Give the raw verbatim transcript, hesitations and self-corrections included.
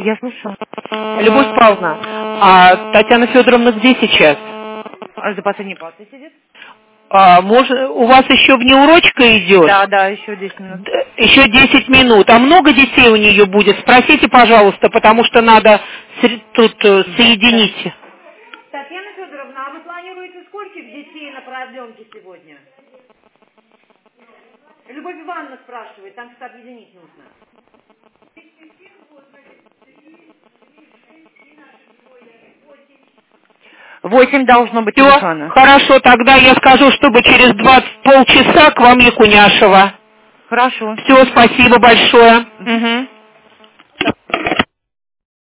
Я слушаю. Любовь Павловна, а Татьяна Федоровна где сейчас? А за последней партой сидит? А, может, у вас еще внеурочка идет? Да, да, еще десять минут. Д- Еще десять минут. А много детей у нее будет? Спросите, пожалуйста, потому что надо сре- тут э, соединить. Татьяна Федоровна, а вы планируете скольких детей на продленке сегодня? Любовь Ивановна спрашивает, там что объединить нужно. Восемь должно быть Все, телефона. хорошо, тогда я скажу, чтобы через двадцать полчаса к вам Якуняшева. Хорошо. Все, спасибо большое. Угу.